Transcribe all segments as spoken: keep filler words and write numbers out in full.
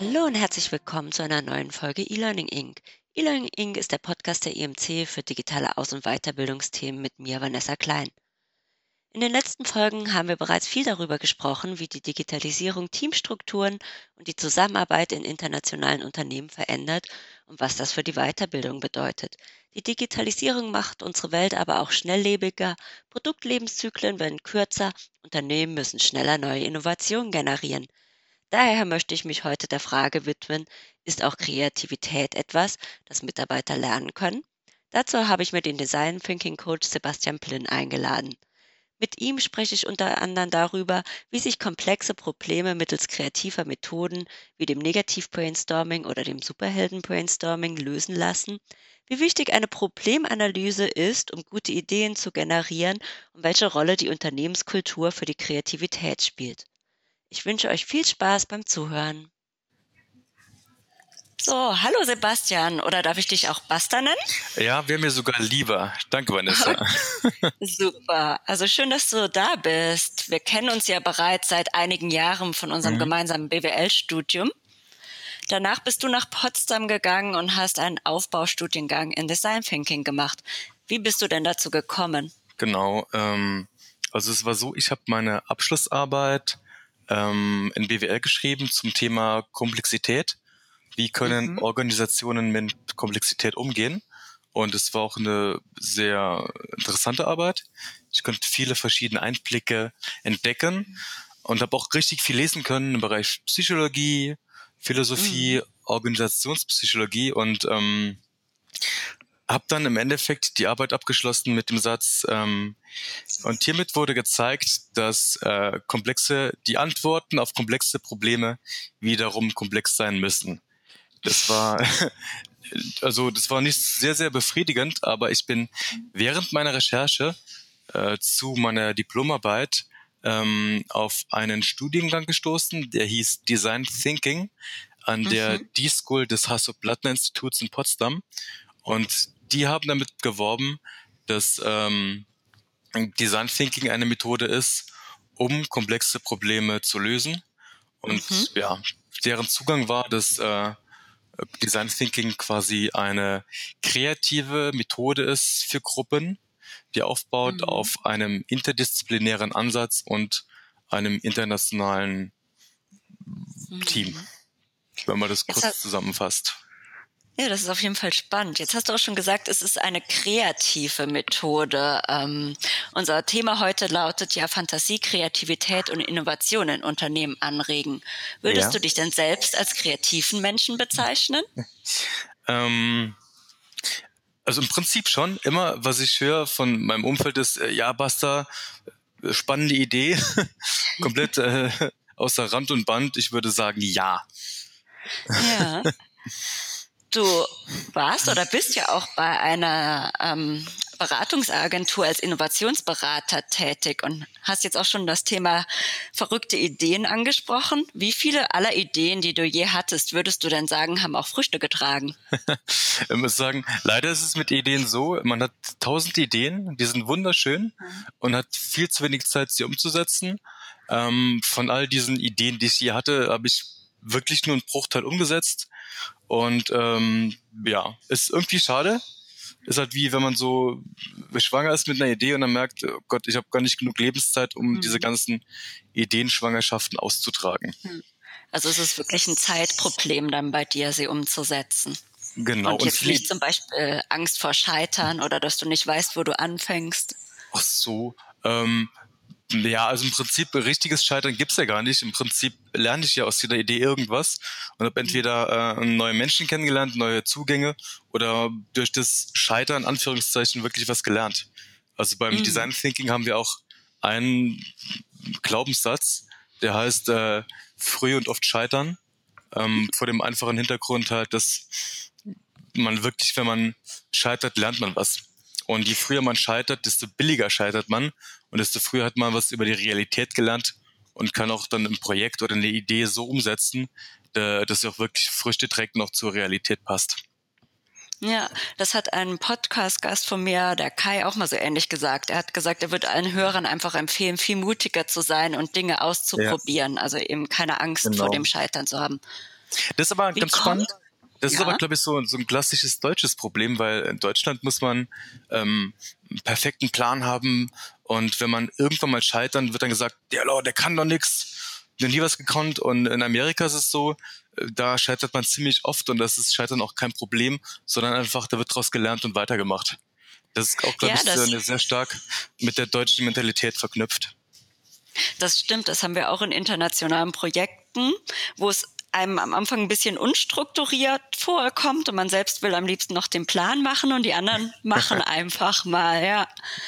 Hallo und herzlich willkommen zu einer neuen Folge E-Learning Inc. E-Learning Inc ist der Podcast der I M C für digitale Aus- und Weiterbildungsthemen mit mir, Vanessa Klein. In den letzten Folgen haben wir bereits viel darüber gesprochen, wie die Digitalisierung Teamstrukturen und die Zusammenarbeit in internationalen Unternehmen verändert und was das für die Weiterbildung bedeutet. Die Digitalisierung macht unsere Welt aber auch schnelllebiger, Produktlebenszyklen werden kürzer, Unternehmen müssen schneller neue Innovationen generieren. Daher möchte ich mich heute der Frage widmen, ist auch Kreativität etwas, das Mitarbeiter lernen können? Dazu habe ich mir den Design Thinking Coach Sebastian Plinn eingeladen. Mit ihm spreche ich unter anderem darüber, wie sich komplexe Probleme mittels kreativer Methoden wie dem Negativ-Brainstorming oder dem Superhelden-Brainstorming lösen lassen, wie wichtig eine Problemanalyse ist, um gute Ideen zu generieren und welche Rolle die Unternehmenskultur für die Kreativität spielt. Ich wünsche euch viel Spaß beim Zuhören. So, hallo Sebastian, oder darf ich dich auch Basta nennen? Ja, wäre mir sogar lieber. Danke, Vanessa. Super, also schön, dass du da bist. Wir kennen uns ja bereits seit einigen Jahren von unserem Mhm. gemeinsamen B W L-Studium. Danach bist du nach Potsdam gegangen und hast einen Aufbaustudiengang in Design Thinking gemacht. Wie bist du denn dazu gekommen? Genau. Ähm, also es war so, ich habe meine Abschlussarbeit ähm, in B W L geschrieben zum Thema Komplexität. Wie können Mhm. Organisationen mit Komplexität umgehen? Und es war auch eine sehr interessante Arbeit. Ich konnte viele verschiedene Einblicke entdecken und habe auch richtig viel lesen können im Bereich Psychologie, Philosophie, Mhm. Organisationspsychologie und ähm, habe dann im Endeffekt die Arbeit abgeschlossen mit dem Satz, ähm, und hiermit wurde gezeigt, dass äh, komplexe, die Antworten auf komplexe Probleme wiederum komplex sein müssen. Das war, also das war nicht sehr, sehr befriedigend, aber ich bin während meiner Recherche äh, zu meiner Diplomarbeit ähm, auf einen Studiengang gestoßen, der hieß Design Thinking an der Mhm. D-School des Hasso-Plattner-Instituts in Potsdam. Und die haben damit geworben, dass ähm, Design Thinking eine Methode ist, um komplexe Probleme zu lösen. Mhm. Und ja, deren Zugang war, dass äh, Design Thinking quasi eine kreative Methode ist für Gruppen, die aufbaut Mhm. auf einem interdisziplinären Ansatz und einem internationalen Team, Mhm. wenn man das Jetzt kurz zusammenfasst. Ja, das ist auf jeden Fall spannend. Jetzt hast du auch schon gesagt, es ist eine kreative Methode. Ähm, unser Thema heute lautet ja Fantasie, Kreativität und Innovation in Unternehmen anregen. Würdest Ja. du dich denn selbst als kreativen Menschen bezeichnen? Ähm, also im Prinzip schon. Immer, was ich höre von meinem Umfeld ist, äh, ja, Basta, äh, spannende Idee, komplett äh, außer Rand und Band. Ich würde sagen, ja. Ja. Du warst oder bist ja auch bei einer ähm, Beratungsagentur als Innovationsberater tätig und hast jetzt auch schon das Thema verrückte Ideen angesprochen. Wie viele aller Ideen, die du je hattest, würdest du denn sagen, haben auch Früchte getragen? Ich muss sagen, leider ist es mit Ideen so, man hat tausend Ideen, die sind wunderschön und hat viel zu wenig Zeit, sie umzusetzen. Ähm, von all diesen Ideen, die ich hier hatte, habe ich wirklich nur einen Bruchteil umgesetzt. Und ähm, ja, ist irgendwie schade. Ist halt wie, wenn man so schwanger ist mit einer Idee und dann merkt, oh Gott, ich habe gar nicht genug Lebenszeit, um diese Mhm. ganzen Ideenschwangerschaften auszutragen. Also es ist wirklich ein Zeitproblem dann bei dir, sie umzusetzen. Genau. Und Und jetzt viele, nicht zum Beispiel Angst vor Scheitern oder dass du nicht weißt, wo du anfängst. ach so, ähm, ja, also im Prinzip richtiges Scheitern gibt's ja gar nicht. Im Prinzip lerne ich ja aus jeder Idee irgendwas und habe entweder äh, neue Menschen kennengelernt, neue Zugänge oder durch das Scheitern, Anführungszeichen, wirklich was gelernt. Also beim Mhm. Design Thinking haben wir auch einen Glaubenssatz, der heißt äh, früh und oft scheitern. Ähm, vor dem einfachen Hintergrund halt, dass man wirklich, wenn man scheitert, lernt man was. Und je früher man scheitert, desto billiger scheitert man und desto früher hat man was über die Realität gelernt und kann auch dann ein Projekt oder eine Idee so umsetzen, äh, dass sie auch wirklich Früchte trägt und auch zur Realität passt. Ja, das hat ein Podcast-Gast von mir, der Kai, auch mal so ähnlich gesagt. Er hat gesagt, er würde allen Hörern einfach empfehlen, viel mutiger zu sein und Dinge Ja, auszuprobieren, also eben keine Angst vor genau. dem Scheitern zu haben. Das ist aber Wie ganz kommt? spannend. Das ist aber, Ja, glaube ich, so, so ein klassisches deutsches Problem, weil in Deutschland muss man ähm, einen perfekten Plan haben und wenn man irgendwann mal scheitern, wird dann gesagt, der Lord, der kann doch nix, noch nie was gekonnt. Und in Amerika ist es so, äh, da scheitert man ziemlich oft und das ist Scheitern auch kein Problem, sondern einfach, da wird daraus gelernt und weitergemacht. Das ist auch, glaube ja, ich, sehr, das sehr stark mit der deutschen Mentalität verknüpft. Das stimmt, das haben wir auch in internationalen Projekten, wo es einem am Anfang ein bisschen unstrukturiert vorkommt und man selbst will am liebsten noch den Plan machen und die anderen machen einfach mal, ja.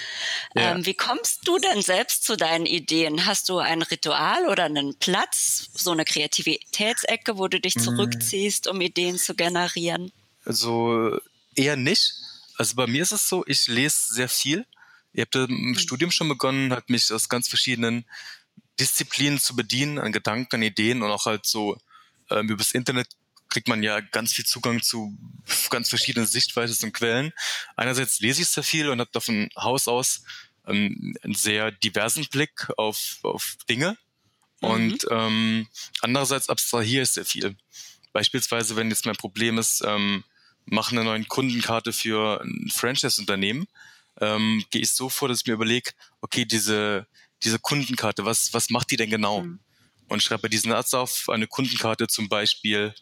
Ja. Ähm, wie kommst du denn selbst zu deinen Ideen? Hast du ein Ritual oder einen Platz, so eine Kreativitätsecke, wo du dich zurückziehst, um Ideen zu generieren? Also eher nicht. Also bei mir ist es so, ich lese sehr viel. Ich habe im Studium schon begonnen, hat mich aus ganz verschiedenen Disziplinen zu bedienen, an Gedanken, an Ideen und auch halt so ähm, übers Internet kriegt man ja ganz viel Zugang zu ganz verschiedenen Sichtweisen und Quellen. Einerseits lese ich sehr viel und habe da von Haus aus ähm, einen sehr diversen Blick auf, auf Dinge Mhm. und ähm, andererseits abstrahiere ich sehr viel. Beispielsweise, wenn jetzt mein Problem ist, ähm, mache eine neue Kundenkarte für ein Franchise-Unternehmen, ähm, gehe ich so vor, dass ich mir überlege, okay, diese, diese Kundenkarte, was, was macht die denn genau? Mhm. Und schreibe diesen Satz auf, eine Kundenkarte zum Beispiel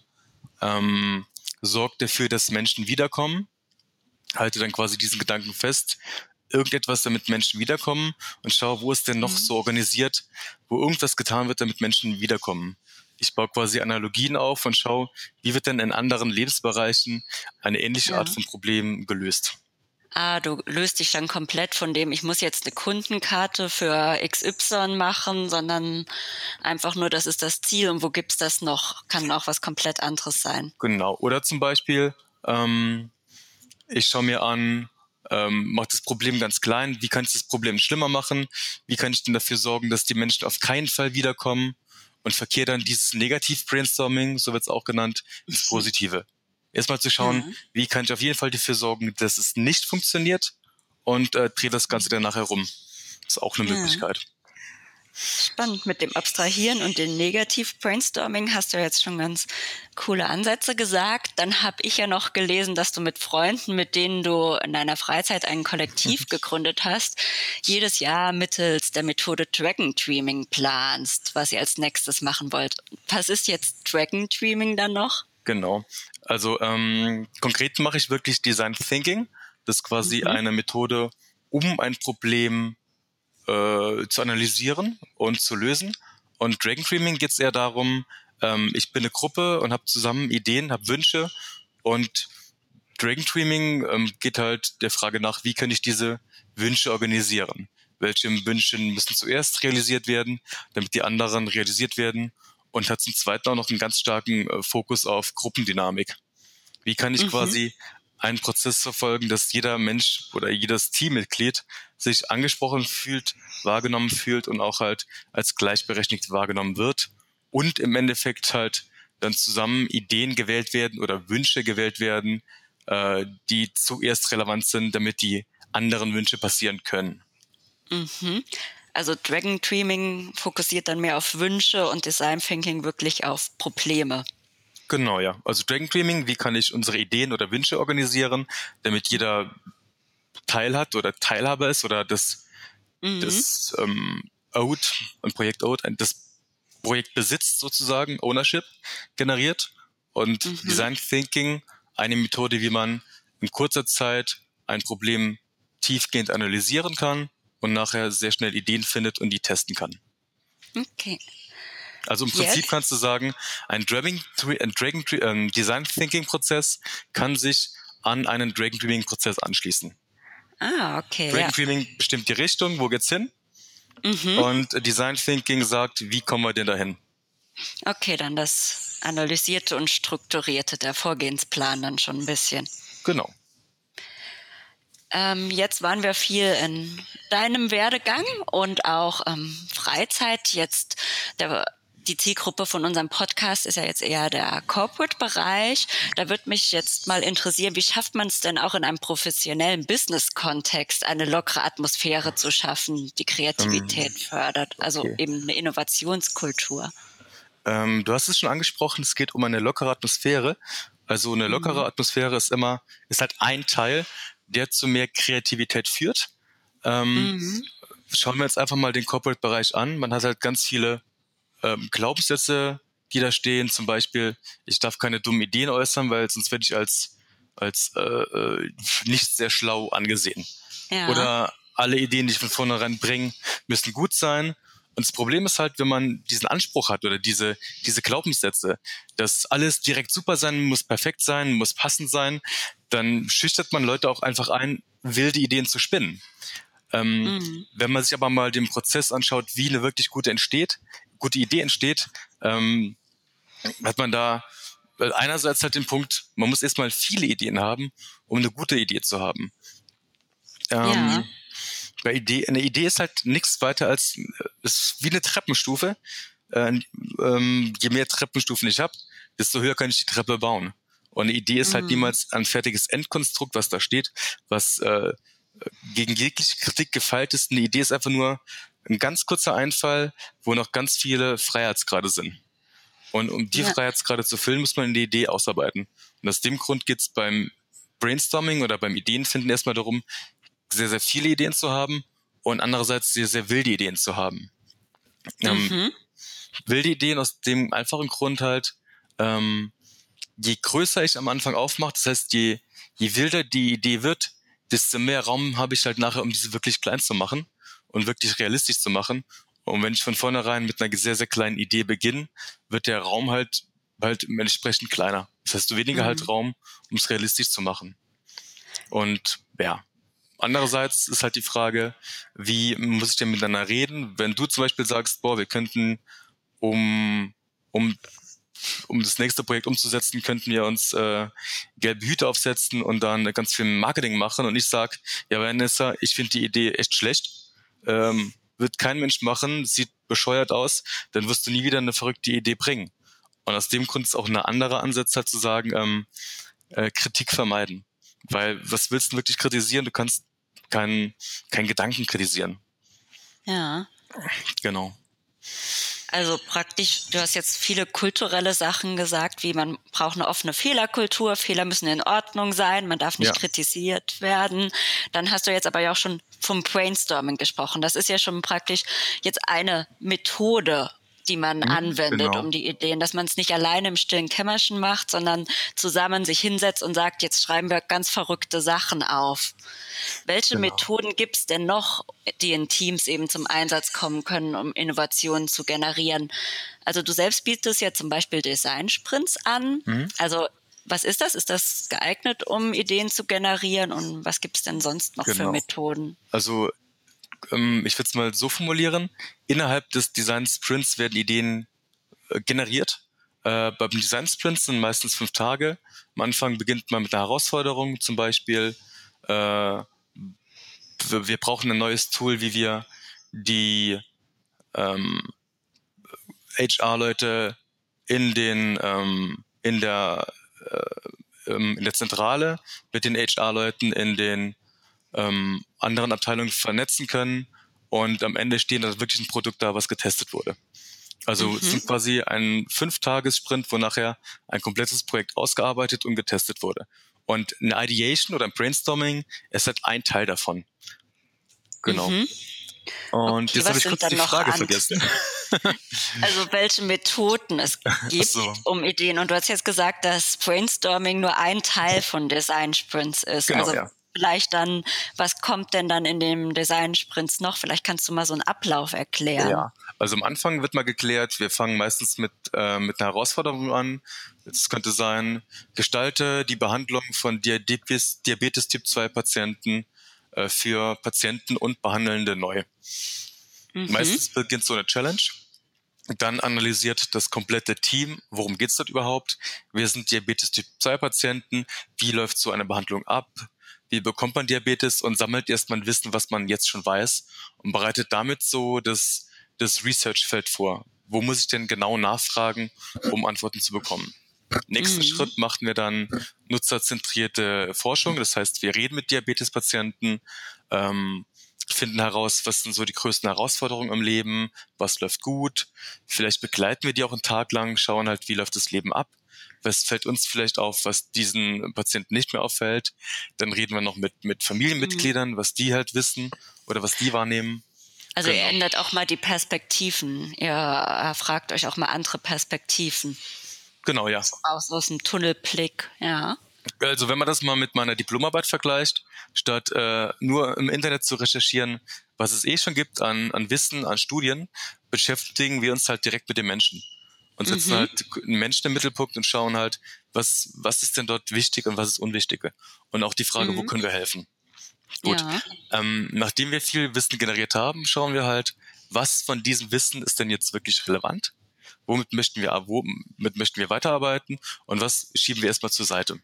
ähm, sorgt dafür, dass Menschen wiederkommen, halte dann quasi diesen Gedanken fest, irgendetwas, damit Menschen wiederkommen und schaue, wo ist denn noch Mhm. so organisiert, wo irgendwas getan wird, damit Menschen wiederkommen. Ich baue quasi Analogien auf und schaue, wie wird denn in anderen Lebensbereichen eine ähnliche Art Ja. von Problem gelöst. Ah, du löst dich dann komplett von dem, ich muss jetzt eine Kundenkarte für X Y machen, sondern einfach nur, das ist das Ziel und wo gibt's das noch? Kann auch was komplett anderes sein. Genau. Oder zum Beispiel, ähm, ich schaue mir an, ähm, mache das Problem ganz klein, wie kann ich das Problem schlimmer machen, wie kann ich denn dafür sorgen, dass die Menschen auf keinen Fall wiederkommen und verkehre dann dieses Negativ-Brainstorming, so wird es auch genannt, ins Mhm. Positive. Erstmal zu schauen, Ja. wie kann ich auf jeden Fall dafür sorgen, dass es nicht funktioniert und äh, drehe das Ganze dann nachher rum. Das ist auch eine Ja. Möglichkeit. Spannend. Mit dem Abstrahieren und dem Negativ-Brainstorming hast du jetzt schon ganz coole Ansätze gesagt. Dann habe ich ja noch gelesen, dass du mit Freunden, mit denen du in deiner Freizeit ein Kollektiv gegründet hast, jedes Jahr mittels der Methode Dragon Dreaming planst, was ihr als nächstes machen wollt. Was ist jetzt Dragon Dreaming dann noch? Genau. Also ähm, konkret mache ich wirklich Design Thinking. Das ist quasi Mhm. eine Methode, um ein Problem äh, zu analysieren und zu lösen. Und Dragon Dreaming geht es eher darum, ähm, ich bin eine Gruppe und habe zusammen Ideen, habe Wünsche und Dragon Dreaming ähm, geht halt der Frage nach, wie kann ich diese Wünsche organisieren? Welche Wünsche müssen zuerst realisiert werden, damit die anderen realisiert werden? Und hat zum Zweiten auch noch einen ganz starken äh, Fokus auf Gruppendynamik. Wie kann ich Mhm. quasi einen Prozess verfolgen, dass jeder Mensch oder jedes Teammitglied sich angesprochen fühlt, wahrgenommen fühlt und auch halt als gleichberechtigt wahrgenommen wird und im Endeffekt halt dann zusammen Ideen gewählt werden oder Wünsche gewählt werden, äh, die zuerst relevant sind, damit die anderen Wünsche passieren können. Mhm. Also Dragon Dreaming fokussiert dann mehr auf Wünsche und Design Thinking wirklich auf Probleme. Genau, ja. Also Dragon Dreaming, wie kann ich unsere Ideen oder Wünsche organisieren, damit jeder Teil hat oder Teilhaber ist oder das, Mhm. das ähm, Ode, ein Projekt Ode, ein, das Projekt besitzt sozusagen, Ownership generiert und Mhm. Design Thinking, eine Methode, wie man in kurzer Zeit ein Problem tiefgehend analysieren kann und nachher sehr schnell Ideen findet und die testen kann. Okay. Also im Prinzip Jetzt? kannst du sagen, ein Dragon, ein Dragon ein Design Thinking Prozess kann sich an einen Dragon Dreaming Prozess anschließen. Ah, okay, ja. Dragon Dreaming bestimmt die Richtung, wo geht's hin? Mhm. Und Design Thinking sagt, wie kommen wir denn dahin? Okay, dann das Analysierte und Strukturierte, der Vorgehensplan dann schon ein bisschen. Genau. Ähm, jetzt waren wir viel in deinem Werdegang und auch ähm, Freizeit. Jetzt der, die Zielgruppe von unserem Podcast ist ja jetzt eher der Corporate-Bereich. Da würde mich jetzt mal interessieren, wie schafft man es denn auch in einem professionellen Business-Kontext, eine lockere Atmosphäre zu schaffen, die Ähm, Kreativität fördert, also okay. eben eine Innovationskultur? Ähm, du hast es schon angesprochen, es geht um eine lockere Atmosphäre. Also eine lockere Mhm. Atmosphäre ist immer, ist halt ein Teil, der zu mehr Kreativität führt. Ähm, Mhm. Schauen wir jetzt einfach mal den Corporate-Bereich an. Man hat halt ganz viele ähm, Glaubenssätze, die da stehen. Zum Beispiel, ich darf keine dummen Ideen äußern, weil sonst werde ich als, als äh, äh, nicht sehr schlau angesehen. Ja. Oder alle Ideen, die ich von vornherein bringe, müssen gut sein. Und das Problem ist halt, wenn man diesen Anspruch hat oder diese, diese Glaubenssätze, dass alles direkt super sein muss, perfekt sein, muss passend sein, dann schüchtert man Leute auch einfach ein, wilde Ideen zu spinnen. Ähm, Mhm. wenn man sich aber mal den Prozess anschaut, wie eine wirklich gute entsteht, gute Idee entsteht, ähm, hat man da einerseits halt den Punkt, man muss erstmal viele Ideen haben, um eine gute Idee zu haben. Ja. Ähm, bei Idee, eine Idee ist halt nichts weiter als, ist wie eine Treppenstufe. Äh, ähm, je mehr Treppenstufen ich habe, desto höher kann ich die Treppe bauen. Und eine Idee ist halt Mhm. niemals ein fertiges Endkonstrukt, was da steht, was äh, gegen jegliche Kritik gefeilt ist. Eine Idee ist einfach nur ein ganz kurzer Einfall, wo noch ganz viele Freiheitsgrade sind. Und um die Ja. Freiheitsgrade zu füllen, muss man eine Idee ausarbeiten. Und aus dem Grund geht es beim Brainstorming oder beim Ideenfinden erstmal darum, sehr, sehr viele Ideen zu haben und andererseits sehr, sehr wilde Ideen zu haben. Ähm, Mhm. wilde Ideen aus dem einfachen Grund halt, ähm, je größer ich am Anfang aufmache, das heißt, je, je wilder die Idee wird, desto mehr Raum habe ich halt nachher, um diese wirklich klein zu machen und wirklich realistisch zu machen. Und wenn ich von vornherein mit einer sehr, sehr kleinen Idee beginne, wird der Raum halt halt entsprechend kleiner. Das heißt, du weniger halt Mhm. Raum, um es realistisch zu machen. Und ja, andererseits ist halt die Frage, wie muss ich denn miteinander reden? Wenn du zum Beispiel sagst, boah, wir könnten, um, um um das nächste Projekt umzusetzen, könnten wir uns äh, gelbe Hüte aufsetzen und dann ganz viel Marketing machen. Und ich sage, ja, Vanessa, ich finde die Idee echt schlecht. Ähm, wird kein Mensch machen, sieht bescheuert aus, dann wirst du nie wieder eine verrückte Idee bringen. Und aus dem Grund ist auch ein anderer Ansatz halt zu sagen, ähm, äh, Kritik vermeiden. Weil was willst du wirklich kritisieren? Du kannst keinen keinen Gedanken kritisieren. Ja. Genau. Also praktisch, du hast jetzt viele kulturelle Sachen gesagt, wie man braucht eine offene Fehlerkultur, Fehler müssen in Ordnung sein, man darf nicht Ja. kritisiert werden. Dann hast du jetzt aber ja auch schon vom Brainstorming gesprochen. Das ist ja schon praktisch jetzt eine Methode, die man Mhm, anwendet, genau. um die Ideen, dass man es nicht alleine im stillen Kämmerchen macht, sondern zusammen sich hinsetzt und sagt, jetzt schreiben wir ganz verrückte Sachen auf. Welche Genau. Methoden gibt es denn noch, die in Teams eben zum Einsatz kommen können, um Innovationen zu generieren? Also du selbst bietest ja zum Beispiel Design-Sprints an. Mhm. Also was ist das? Ist das geeignet, um Ideen zu generieren? Und was gibt es denn sonst noch für Genau. Methoden? Also ähm, ich würde es mal so formulieren, innerhalb des Design Sprints werden Ideen äh, generiert. Äh, beim Design Sprint sind meistens fünf Tage. Am Anfang beginnt man mit einer Herausforderung, zum Beispiel äh, wir, wir brauchen ein neues Tool, wie wir die ähm, H R-Leute in den ähm, in der äh, ähm, in der Zentrale mit den H R-Leuten in den ähm, anderen Abteilungen vernetzen können und am Ende stehen da wirklich ein Produkt da, was getestet wurde. Also es Mhm. sind quasi ein Fünf-Tages-Sprint, wo nachher ein komplettes Projekt ausgearbeitet und getestet wurde. Und eine Ideation oder ein Brainstorming ist halt ein Teil davon. Genau. Mhm. Und Okay, jetzt habe was ich sind kurz dann die noch Frage an? vergessen. Also welche Methoden es Ach gibt, so, um Ideen. Und du hast jetzt gesagt, dass Brainstorming nur ein Teil von Design Sprints ist. genau, Also ja. vielleicht dann, was kommt denn dann in dem Design Sprints noch? Vielleicht kannst du mal so einen Ablauf erklären. Ja, also am Anfang wird mal geklärt, wir fangen meistens mit, äh, mit einer Herausforderung an. Es könnte sein, gestalte die Behandlung von Diabetes, Diabetes Typ zwei Patienten äh, für Patienten und Behandelnde neu. Mhm. Meistens beginnt so eine Challenge. Dann analysiert das komplette Team, worum geht's dort überhaupt? Wir sind Diabetes Typ zwei Patienten. Wie läuft so eine Behandlung ab? Wie bekommt man Diabetes? Und sammelt erstmal Wissen, was man jetzt schon weiß und bereitet damit so das, das Research-Feld vor. Wo muss ich denn genau nachfragen, um Antworten zu bekommen? Nächsten Mhm. Schritt machen wir dann nutzerzentrierte Forschung. Das heißt, wir reden mit Diabetespatienten, ähm, finden heraus, was sind so die größten Herausforderungen im Leben, was läuft gut. Vielleicht begleiten wir die auch einen Tag lang, schauen halt, wie läuft das Leben ab. Was fällt uns vielleicht auf, was diesen Patienten nicht mehr auffällt. Dann reden wir noch mit, mit Familienmitgliedern, was die halt wissen oder was die wahrnehmen. Also Genau. ihr ändert auch mal die Perspektiven. Ihr fragt euch auch mal andere Perspektiven. Genau, ja. Aus, aus dem Tunnelblick, ja. Also wenn man das mal mit meiner Diplomarbeit vergleicht, statt äh, nur im Internet zu recherchieren, was es eh schon gibt an, an Wissen, an Studien, beschäftigen wir uns halt direkt mit den Menschen und setzen Mhm. halt einen Menschen im Mittelpunkt und schauen halt, was, was ist denn dort wichtig und was ist unwichtig. Und auch die Frage, Mhm. wo können wir helfen? Gut, Ja. ähm, nachdem wir viel Wissen generiert haben, schauen wir halt, was von diesem Wissen ist denn jetzt wirklich relevant? Womit möchten wir, womit möchten wir weiterarbeiten und was schieben wir erstmal zur Seite?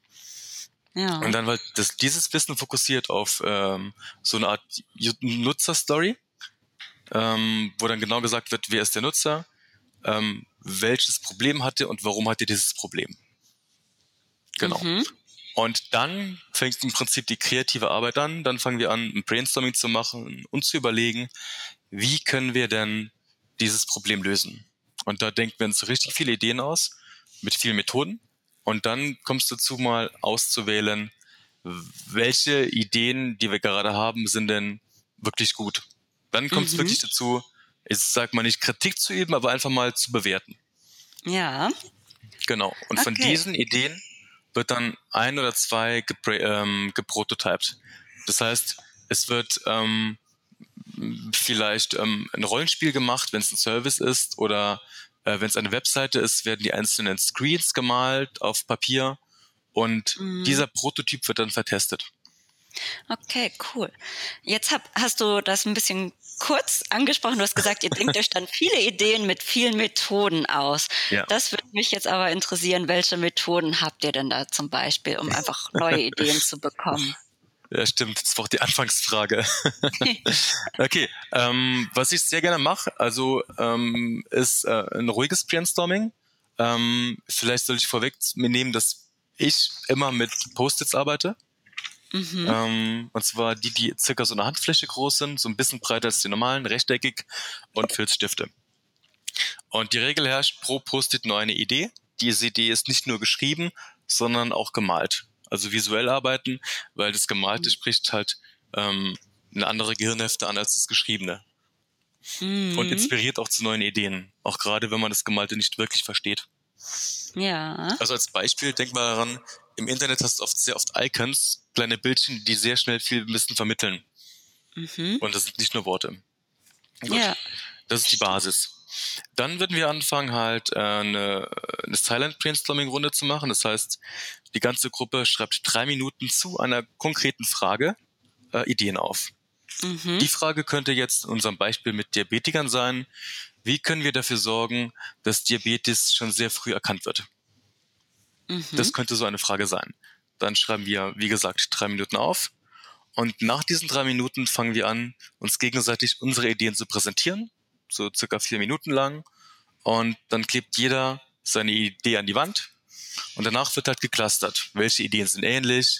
Ja. Und dann wird das, dieses Wissen fokussiert auf ähm, so eine Art Nutzerstory, ähm, wo dann genau gesagt wird, wer ist der Nutzer, ähm, welches Problem hat er und warum hat er dieses Problem. Genau. Mhm. Und dann fängt im Prinzip die kreative Arbeit an. Dann fangen wir an, ein Brainstorming zu machen und zu überlegen, wie können wir denn dieses Problem lösen. Und da denken wir uns richtig viele Ideen aus, mit vielen Methoden. Und dann kommt es dazu, mal auszuwählen, welche Ideen, die wir gerade haben, sind denn wirklich gut. Dann kommt es Mhm. wirklich dazu, ich sag mal nicht Kritik zu üben, aber einfach mal zu bewerten. Ja. Genau. Und von Okay. diesen Ideen wird dann ein oder zwei gepr- ähm, geprototyped. Das heißt, es wird ähm, vielleicht ähm, ein Rollenspiel gemacht, wenn es ein Service ist, oder äh, wenn es eine Webseite ist, werden die einzelnen Screens gemalt auf Papier und Mhm. dieser Prototyp wird dann vertestet. Okay, cool. Jetzt hab, hast du das ein bisschen kurz angesprochen. Du hast gesagt, ihr denkt euch dann viele Ideen mit vielen Methoden aus. Ja. Das würde mich jetzt aber interessieren, welche Methoden habt ihr denn da zum Beispiel, um einfach neue Ideen zu bekommen? Ja, stimmt. Das war auch die Anfangsfrage. Okay, ähm, was ich sehr gerne mache, also ähm, ist äh, ein ruhiges Brainstorming. Ähm, vielleicht soll ich vorweg mir nehmen, dass ich immer mit Post-its arbeite. Mhm. Ähm, und zwar die, die circa so eine Handfläche groß sind, so ein bisschen breiter als die normalen, rechteckig und Filzstifte. Und die Regel herrscht, pro Post-it nur eine Idee. Diese Idee ist nicht nur geschrieben, sondern auch gemalt. Also visuell arbeiten, weil das Gemalte spricht halt ähm, eine andere Gehirnhälfte an als das Geschriebene. Mhm. Und inspiriert auch zu neuen Ideen. Auch gerade, wenn man das Gemalte nicht wirklich versteht. Ja. Also als Beispiel, denk mal daran, im Internet hast du oft sehr oft Icons, kleine Bildchen, die sehr schnell viel Wissen vermitteln. Mhm. Und das sind nicht nur Worte. Gut. Ja. Das ist die Basis. Dann würden wir anfangen, halt äh, eine, eine Silent Brainstorming Runde zu machen. Das heißt, die ganze Gruppe schreibt drei Minuten zu einer konkreten Frage äh, Ideen auf. Mhm. Die Frage könnte jetzt in unserem Beispiel mit Diabetikern sein: Wie können wir dafür sorgen, dass Diabetes schon sehr früh erkannt wird? Mhm. Das könnte so eine Frage sein. Dann schreiben wir, wie gesagt, drei Minuten auf. Und nach diesen drei Minuten fangen wir an, uns gegenseitig unsere Ideen zu präsentieren, so circa vier Minuten lang. Und dann klebt jeder seine Idee an die Wand. Und danach wird halt geclustert. Welche Ideen sind ähnlich?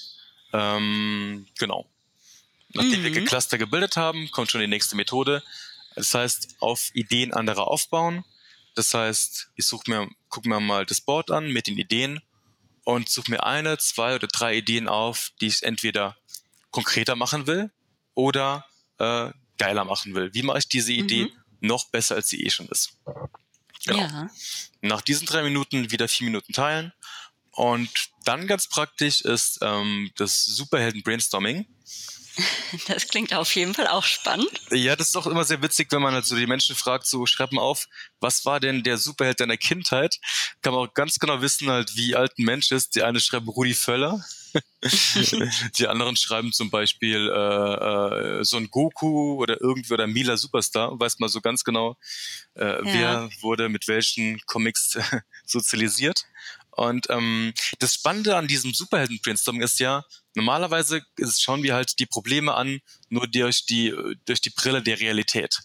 Ähm, genau. Nachdem wir Mhm. Cluster gebildet haben, kommt schon die nächste Methode. Das heißt, auf Ideen anderer aufbauen. Das heißt, ich suche mir, gucke mir mal das Board an mit den Ideen und suche mir eine, zwei oder drei Ideen auf, die ich entweder konkreter machen will oder äh, geiler machen will. Wie mache ich diese Idee Mhm. noch besser, als sie eh schon ist? Genau. Ja. Nach diesen drei Minuten wieder vier Minuten teilen. Und dann ganz praktisch ist ähm, das Superhelden-Brainstorming. Das klingt auf jeden Fall auch spannend. Ja, das ist auch immer sehr witzig, wenn man halt so die Menschen fragt, so schreib mal auf, was war denn der Superheld deiner Kindheit? Kann man auch ganz genau wissen, halt, wie alt ein Mensch ist. Die eine schreibt Rudi Völler. Die anderen schreiben zum Beispiel äh, äh, so ein Goku oder irgendwie oder Mila Superstar. Weiß man so ganz genau, äh, Ja. wer wurde mit welchen Comics sozialisiert. Und ähm, das Spannende an diesem Superhelden-Brainstorming ist ja, normalerweise ist, schauen wir halt die Probleme an, nur durch die, durch die Brille der Realität.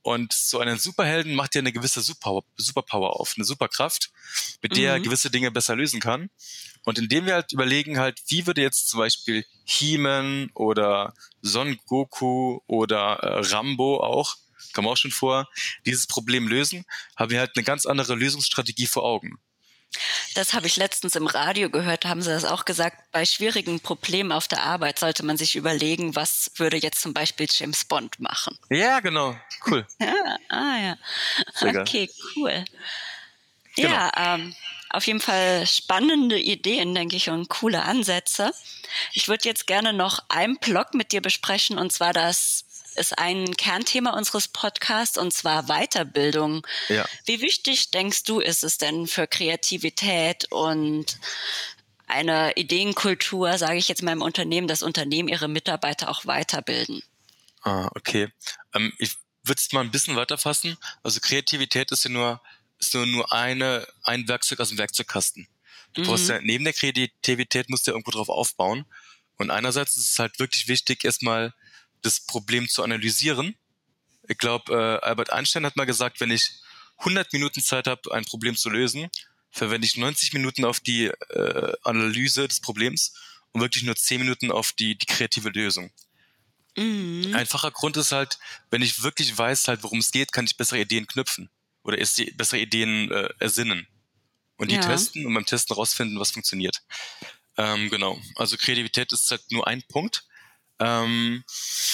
Und so einen Superhelden macht ja eine gewisse Superpower, Superpower auf, eine Superkraft, mit der er Mhm. gewisse Dinge besser lösen kann. Und indem wir halt überlegen halt, wie würde jetzt zum Beispiel He-Man oder Son Goku oder äh, Rambo auch, kam auch schon vor, dieses Problem lösen, haben wir halt eine ganz andere Lösungsstrategie vor Augen. Das habe ich letztens im Radio gehört, haben sie das auch gesagt, bei schwierigen Problemen auf der Arbeit sollte man sich überlegen, was würde jetzt zum Beispiel James Bond machen. Ja, genau. Cool. Ja, ah ja. Sehr geil. Okay, cool. Genau. Ja, ähm, auf jeden Fall spannende Ideen, denke ich, und coole Ansätze. Ich würde jetzt gerne noch einen Block mit dir besprechen, und zwar das ist ein Kernthema unseres Podcasts, und zwar Weiterbildung. Ja. Wie wichtig, denkst du, ist es denn für Kreativität und eine Ideenkultur, sage ich jetzt mal im Unternehmen, dass Unternehmen ihre Mitarbeiter auch weiterbilden? Ah, okay. Ähm, ich würde es mal ein bisschen weiter fassen. Also Kreativität ist ja nur, ist nur, nur eine, ein Werkzeug aus dem Werkzeugkasten. Du brauchst ja, neben der Kreativität musst du ja irgendwo drauf aufbauen. Und einerseits ist es halt wirklich wichtig, erstmal das Problem zu analysieren. Ich glaube, äh, Albert Einstein hat mal gesagt, wenn ich hundert Minuten Zeit habe, ein Problem zu lösen, verwende ich neunzig Minuten auf die äh, Analyse des Problems und wirklich nur zehn Minuten auf die, die kreative Lösung. Mhm. Einfacher Grund ist halt, wenn ich wirklich weiß, halt, worum es geht, kann ich bessere Ideen knüpfen oder erst die bessere Ideen äh, ersinnen und die Ja. testen und beim Testen rausfinden, was funktioniert. Ähm, genau. Also Kreativität ist halt nur ein Punkt. Ähm,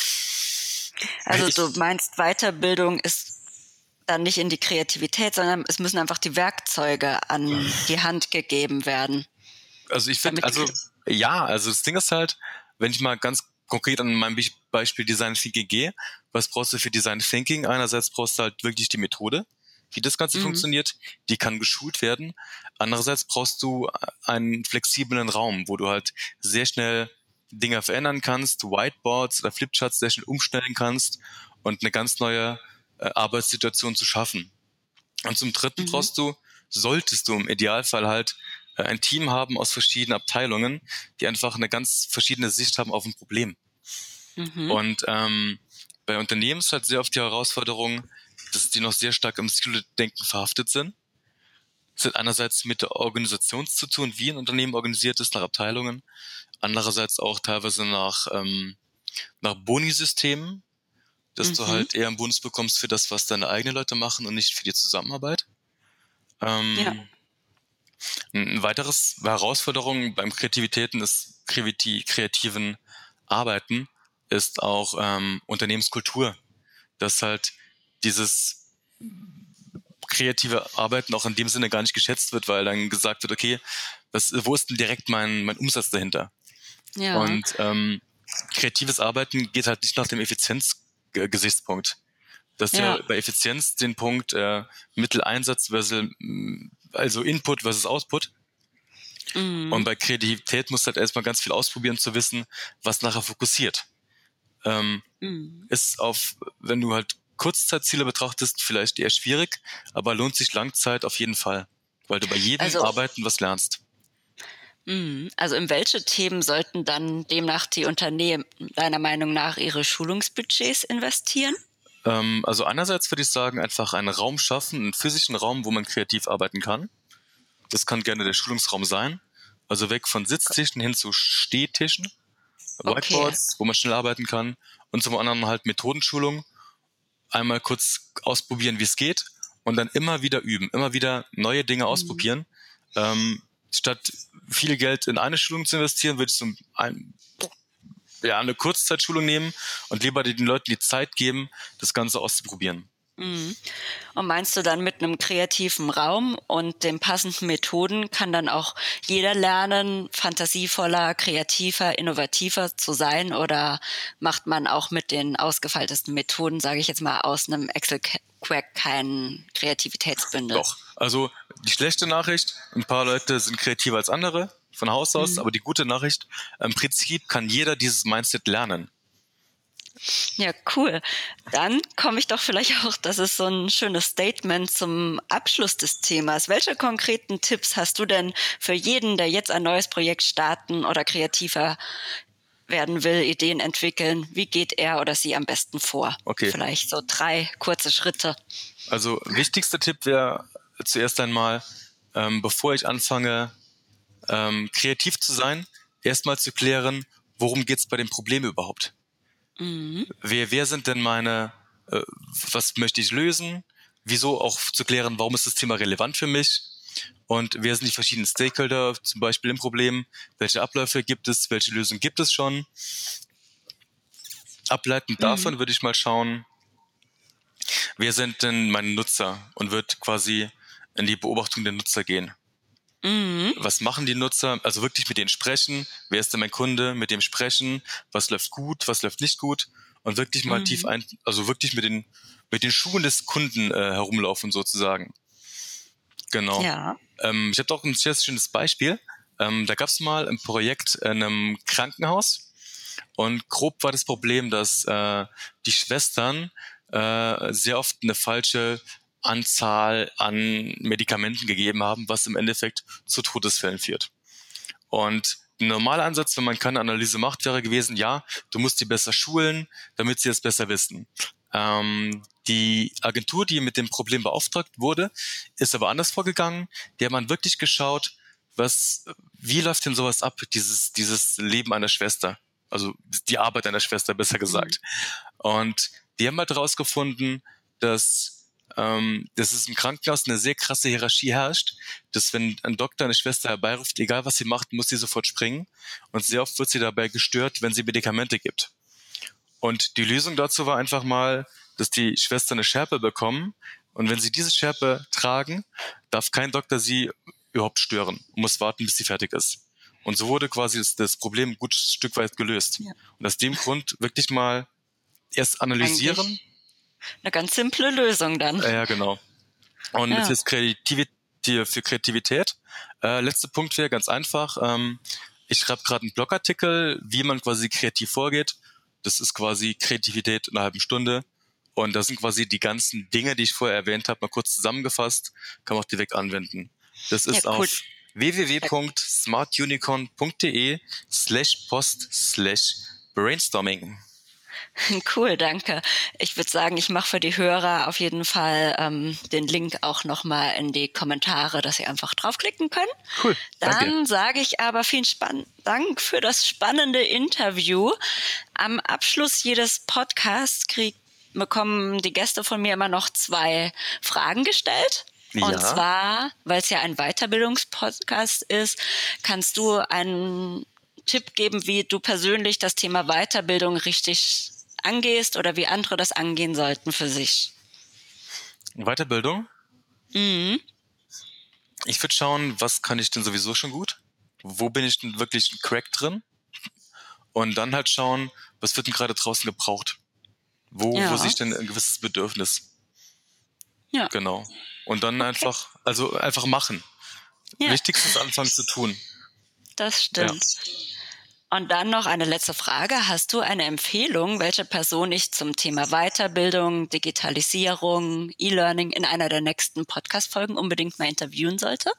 Also ich, du meinst, Weiterbildung ist dann nicht in die Kreativität, sondern es müssen einfach die Werkzeuge an die Hand gegeben werden. also ich finde, Damit also ja, also das Ding ist halt, wenn ich mal ganz konkret an meinem Be- Beispiel Design Thinking gehe, was brauchst du für Design Thinking? Einerseits brauchst du halt wirklich die Methode, wie das Ganze Mhm. funktioniert, die kann geschult werden. Andererseits brauchst du einen flexiblen Raum, wo du halt sehr schnell Dinge verändern kannst, Whiteboards oder Flipcharts sehr schnell umstellen kannst und eine ganz neue äh, Arbeitssituation zu schaffen. Und zum Dritten Mhm. brauchst du, solltest du im Idealfall halt äh, ein Team haben aus verschiedenen Abteilungen, die einfach eine ganz verschiedene Sicht haben auf ein Problem. Mhm. Und ähm, bei Unternehmen ist halt sehr oft die Herausforderung, dass die noch sehr stark im Silo-Denken verhaftet sind. Das hat einerseits mit der Organisation zu tun, wie ein Unternehmen organisiert ist, nach Abteilungen. Andererseits auch teilweise nach, ähm, nach Boni-Systemen, dass Mhm. du halt eher einen Bonus bekommst für das, was deine eigenen Leute machen und nicht für die Zusammenarbeit. Ähm, Ja. Ein weiteres Herausforderung beim Kreativitäten ist kreati- kreativen Arbeiten ist auch ähm, Unternehmenskultur, dass halt dieses kreative Arbeiten auch in dem Sinne gar nicht geschätzt wird, weil dann gesagt wird, okay, was, wo ist denn direkt mein, mein Umsatz dahinter? Ja. Und ähm, kreatives Arbeiten geht halt nicht nach dem Effizienzgesichtspunkt. Das ist ja. Ja. bei Effizienz den Punkt äh, Mitteleinsatz versus, also Input versus Output. Mhm. Und bei Kreativität musst du halt erstmal ganz viel ausprobieren, zu wissen, was nachher fokussiert. Ähm, Mhm. ist auf, wenn du halt Kurzzeitziele betrachtest, vielleicht eher schwierig, aber lohnt sich Langzeit auf jeden Fall, weil du bei jedem Also- Arbeiten was lernst. Mhm. Also in welche Themen sollten dann demnach die Unternehmen deiner Meinung nach ihre Schulungsbudgets investieren? Ähm, also einerseits würde ich sagen, einfach einen Raum schaffen, einen physischen Raum, wo man kreativ arbeiten kann. Das kann gerne der Schulungsraum sein. Also weg von Sitztischen hin zu Stehtischen, Okay. Whiteboards, wo man schnell arbeiten kann. Und zum anderen halt Methodenschulung. Einmal kurz ausprobieren, wie es geht und dann immer wieder üben, immer wieder neue Dinge ausprobieren. Ähm, statt viel Geld in eine Schulung zu investieren, würde ich so ein, ja, eine Kurzzeitschulung nehmen und lieber den Leuten die Zeit geben, das Ganze auszuprobieren. Mhm. Und meinst du dann mit einem kreativen Raum und den passenden Methoden kann dann auch jeder lernen, fantasievoller, kreativer, innovativer zu sein? Oder macht man auch mit den ausgefeiltesten Methoden, sage ich jetzt mal, aus einem Excel-Quack kein Kreativitätsbündel? Doch, also die schlechte Nachricht, ein paar Leute sind kreativer als andere von Haus aus, Mhm. aber die gute Nachricht, im Prinzip kann jeder dieses Mindset lernen. Ja, cool. Dann komme ich doch vielleicht auch, das ist so ein schönes Statement zum Abschluss des Themas. Welche konkreten Tipps hast du denn für jeden, der jetzt ein neues Projekt starten oder kreativer werden will, Ideen entwickeln, wie geht er oder sie am besten vor? Okay. Vielleicht so drei kurze Schritte. Also wichtigster Tipp wäre zuerst einmal, ähm, bevor ich anfange, ähm, kreativ zu sein, erstmal zu klären, worum geht es bei dem Problem überhaupt? Mhm. Wer, wer sind denn meine, äh, was möchte ich lösen? Wieso auch zu klären, warum ist das Thema relevant für mich? Und wer sind die verschiedenen Stakeholder, zum Beispiel im Problem? Welche Abläufe gibt es? Welche Lösungen gibt es schon? Ableitend Mhm. davon würde ich mal schauen, wer sind denn meine Nutzer? Und wird quasi in die Beobachtung der Nutzer gehen. Mhm. Was machen die Nutzer? Also wirklich mit denen sprechen. Wer ist denn mein Kunde? Mit dem sprechen. Was läuft gut? Was läuft nicht gut? Und wirklich mal Mhm. tief ein, also wirklich mit den, mit den Schuhen des Kunden äh, herumlaufen sozusagen. Genau. Ja. Ähm, ich habe auch ein sehr schönes Beispiel. Ähm, da gab es mal ein Projekt in einem Krankenhaus und grob war das Problem, dass äh, die Schwestern äh, sehr oft eine falsche Anzahl an Medikamenten gegeben haben, was im Endeffekt zu Todesfällen führt. Und ein normaler Ansatz, wenn man keine Analyse macht, wäre gewesen, ja, du musst die besser schulen, damit sie es besser wissen. Ähm, die Agentur, die mit dem Problem beauftragt wurde, ist aber anders vorgegangen. Die haben dann wirklich geschaut, was, wie läuft denn sowas ab, dieses, dieses Leben einer Schwester? Also die Arbeit einer Schwester, besser gesagt. Mhm. Und die haben halt herausgefunden, dass, ähm, dass es im Krankenhaus eine sehr krasse Hierarchie herrscht, dass wenn ein Doktor eine Schwester herbeiruft, egal was sie macht, muss sie sofort springen. Und sehr oft wird sie dabei gestört, wenn sie Medikamente gibt. Und die Lösung dazu war einfach mal, dass die Schwestern eine Schärpe bekommen. Und wenn sie diese Schärpe tragen, darf kein Doktor sie überhaupt stören und muss warten, bis sie fertig ist. Und so wurde quasi das, das Problem ein gutes Stück weit gelöst. Ja. Und aus dem Grund wirklich mal erst analysieren. Eigentlich eine ganz simple Lösung dann. Ja, genau. Und ja. Fürs Kreativität, für Kreativität, äh, letzter Punkt wäre ganz einfach. Ähm, ich schreibe gerade einen Blogartikel, wie man quasi kreativ vorgeht. Das ist quasi Kreativität in einer halben Stunde. Und das sind quasi die ganzen Dinge, die ich vorher erwähnt habe, mal kurz zusammengefasst, kann man auch direkt anwenden. Das ist ja, cool. Auf www.smartunicorn.de slash post slash brainstorming. Cool, danke. Ich würde sagen, ich mache für die Hörer auf jeden Fall ähm, den Link auch nochmal in die Kommentare, dass sie einfach draufklicken können. Cool, danke. Dann sage ich aber vielen Span- Dank für das spannende Interview. Am Abschluss jedes Podcasts krieg, bekommen die Gäste von mir immer noch zwei Fragen gestellt. Ja. Und zwar, weil es ja ein Weiterbildungspodcast ist, kannst du einen Tipp geben, wie du persönlich das Thema Weiterbildung richtig angehst oder wie andere das angehen sollten für sich? Weiterbildung? Mhm. Ich würde schauen, was kann ich denn sowieso schon gut? Wo bin ich denn wirklich ein Crack drin? Und dann halt schauen, was wird denn gerade draußen gebraucht? Wo, ja. wo sehe ich denn ein gewisses Bedürfnis? Ja. Genau. Und dann okay. einfach, also einfach machen. Ja. Wichtigstes anfangen zu tun. Das stimmt. Ja. Und dann noch eine letzte Frage. Hast du eine Empfehlung, welche Person ich zum Thema Weiterbildung, Digitalisierung, E-Learning in einer der nächsten Podcast-Folgen unbedingt mal interviewen sollte?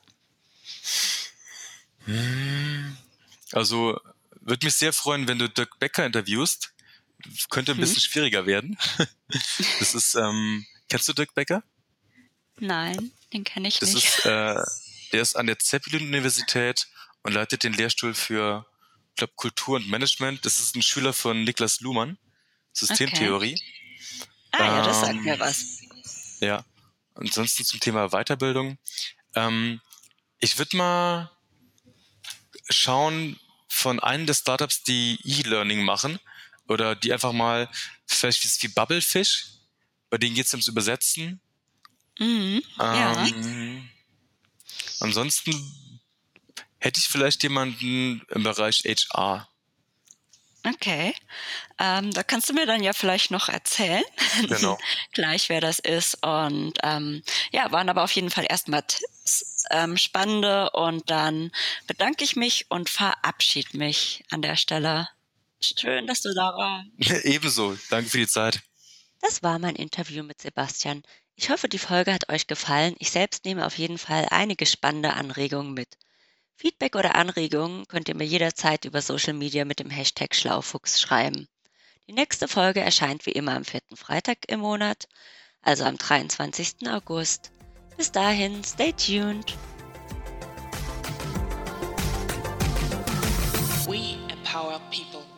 Also, würde mich sehr freuen, wenn du Dirk Becker interviewst. Könnte ein hm. bisschen schwieriger werden. Das ist, ähm, kennst du Dirk Becker? Nein, den kenne ich das nicht. Ist, äh, der ist an der Zeppelin-Universität und leitet den Lehrstuhl für Ich glaube, Kultur und Management. Das ist ein Schüler von Niklas Luhmann, Systemtheorie. Okay. Ah ja, das sagt ähm, mir was. Ja, ansonsten zum Thema Weiterbildung. Ähm, ich würde mal schauen von einem der Startups, die E-Learning machen oder die einfach mal, vielleicht wie Bubblefish, bei denen geht es ums Übersetzen. Mhm, ähm, ja. Ansonsten hätte ich vielleicht jemanden im Bereich H R. Okay, ähm, da kannst du mir dann ja vielleicht noch erzählen, genau. gleich wer das ist. Und ähm, ja, waren aber auf jeden Fall erstmal Tipps, ähm, spannende. Und dann bedanke ich mich und verabschiede mich an der Stelle. Schön, dass du da warst. Ebenso, danke für die Zeit. Das war mein Interview mit Sebastian. Ich hoffe, die Folge hat euch gefallen. Ich selbst nehme auf jeden Fall einige spannende Anregungen mit. Feedback oder Anregungen könnt ihr mir jederzeit über Social Media mit dem Hashtag Schlaufuchs schreiben. Die nächste Folge erscheint wie immer am vierten Freitag im Monat, also am dreiundzwanzigsten August. Bis dahin, stay tuned! We empower people.